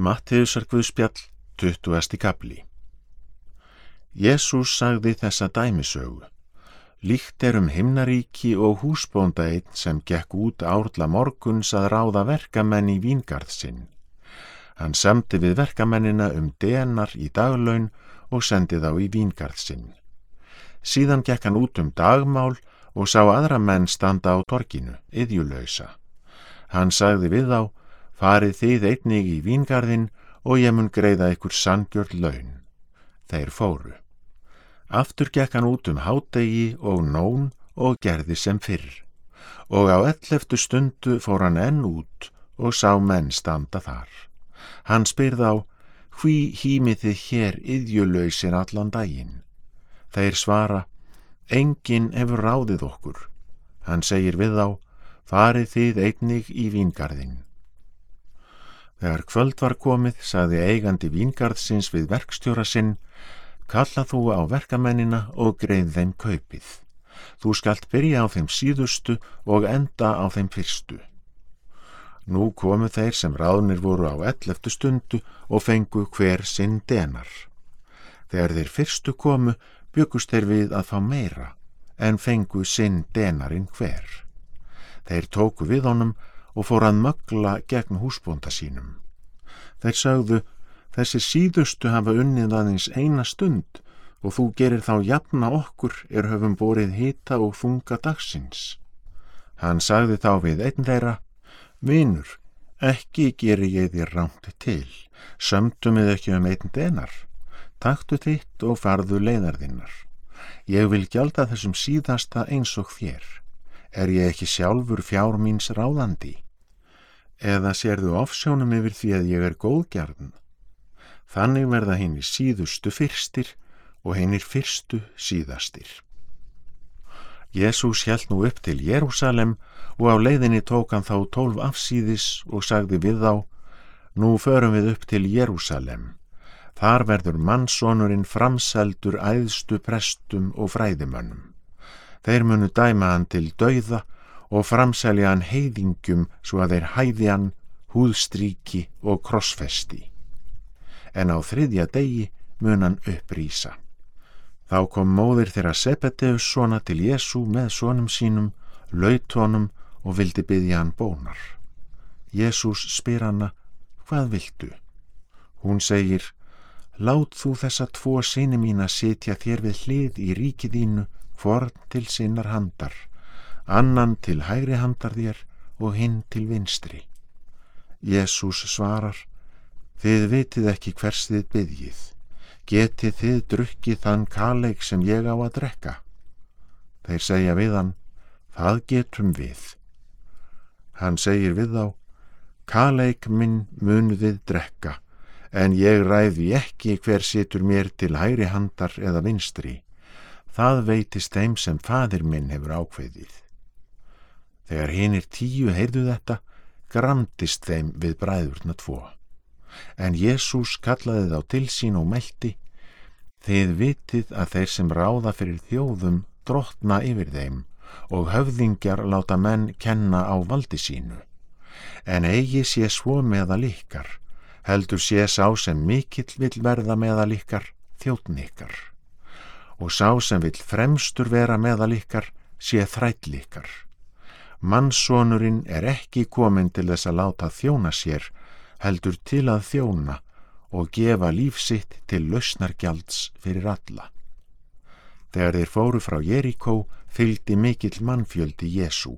Mattheusarguðspjall, 20. kafli. Jesús sagði þessa dæmisögu. Líkt himnaríki og húsbónda einn sem gekk út árla morguns að ráða verkamenn í víngarð sinn. Hann samdi við verkamennina denar í daglaun og sendi þá í víngarð sinn. Síðan gekk hann út dagmál og sá aðra menn standa á torginu, iðjulausa. Hann sagði við þá: farið þið einnig í víngarðinn og ég mun greiða ykkur sanngjörn laun. Þeir fóru. Aftur gekk hann út hádegi og nón og gerði sem fyrr. Og á 11. stundu fór hann enn út og sá menn standa þar. Hann spyr þá: hví hímið þið hér iðjulausir allan daginn? Þeir svara: enginn hefur ráðið okkur. Hann segir við þá: farið þið einnig í víngarðinn. Þegar kvöld var komið, sagði eigandi víngarðsins við verkstjóra sinn: kalla þú á verkamennina og greið þeim kaupið. Þú skalt byrja á þeim síðustu og enda á þeim fyrstu. Nú komu þeir sem ráðnir voru á 11. stundu og fengu hver sinn denar. Þegar þeir fyrstu komu, bjuggust þeir við að fá meira, en fengu sinn denarinn hver. Þeir tóku við honum og fór að mögla gegn húsbónda sínum. Þeir sögðu: þessir síðustu hafa unnið aðeins eina stund og þú gerir þá jafna okkur höfum borið hita og þunga dagsins. Hann sagði þá við einn þeirra: vinur, ekki geri ég þér rangt til, sömdum við ekki einn denar. Taktu þitt og farðu leiðar þinnar. Ég vil gjalda þessum síðasta eins og þér. Ég ekki sjálfur fjár míns ráðandi? Eða sérðu ofsjónum yfir því að ég góðgjarn? Þannig verða hinir síðustu fyrstir og hinir fyrstu síðastir. Jesús hélt nú upp til Jerúsalem og á leiðinni tók hann þá 12 afsíðis og sagði við þá: nú förum við upp til Jerúsalem. Þar verður mannssonurinn framseldur æðstu prestum og fræðimönnum. Þeir munu dæma hann til dauða og framselja hann heiðingjum svo að þeir hæði hann, húðstríki og krossfesti. En á 3. degi mun hann upprísa. Þá kom móðir þeirra Sebedeus sona til Jesú með sonum sínum, laut honum og vildi biðja hann bónar. Jesús spyr hana: hvað viltu? Hún segir: lát þú þessa 2 syni mína sitja þér við hlið í ríki þínu, hvorn til sinnar handar, annan til hægri handar þér og hinn til vinstri. Jesús svarar: þið vitið ekki hvers þið biðjið. Getið þið drukkið þann kaleik sem ég á að drekka? Þeir segja við hann: það getum við. Hann segir við þá: kaleik minn munu þið drekka, en ég ræði ekki hver situr mér til hægri handar eða vinstri. Það veitist þeim sem faðir minn hefur ákveðið. Þegar hinir 10 heyrðu þetta, gramdist þeim við bræðurna 2. En Jesús kallaði þá til sín og mælti: þið vitið að þeir sem ráða fyrir þjóðum drottna yfir þeim og höfðingjar láta menn kenna á valdi sínu. En eigi sé svo meðal ykkar, heldur sé sá sem mikill vill verða meðal ykkar þjónn ykkar. Og sá sem vill fremstur vera meðal ykkar sé þræll ykkar. Mannssonurinn ekki kominn til þess að láta þjóna sér, heldur til að þjóna og gefa líf sitt til lausnargjalds fyrir alla. Þegar þeir fóru frá Jeríkó, fylgdi mikill mannfjöldi Jesú.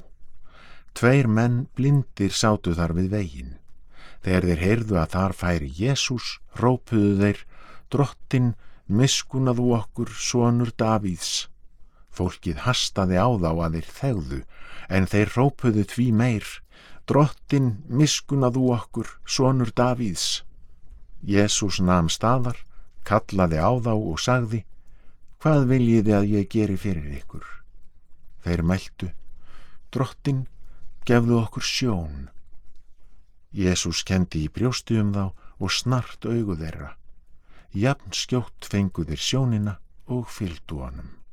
2 menn blindir sátu þar við veginn. Þegar þeir heyrðu að þar færi Jesús, rópuðu þeir: Drottinn, miskunnaðu okkur, sonur Davíðs. Fólkið hastaði á þá að þeir þegðu, en þeir rópuðu því meir: Drottinn, miskunnaðu okkur, sonur Davíðs. Jesús nam staðar, kallaði á þá og sagði: hvað viljiði að ég geri fyrir ykkur? Þeir mæltu: Drottinn, gefðu okkur sjón. Jesús kenndi í brjósti þá og snart augu þeirra. Jafn skjótt fengu þeir sjónina og fylgdu honum.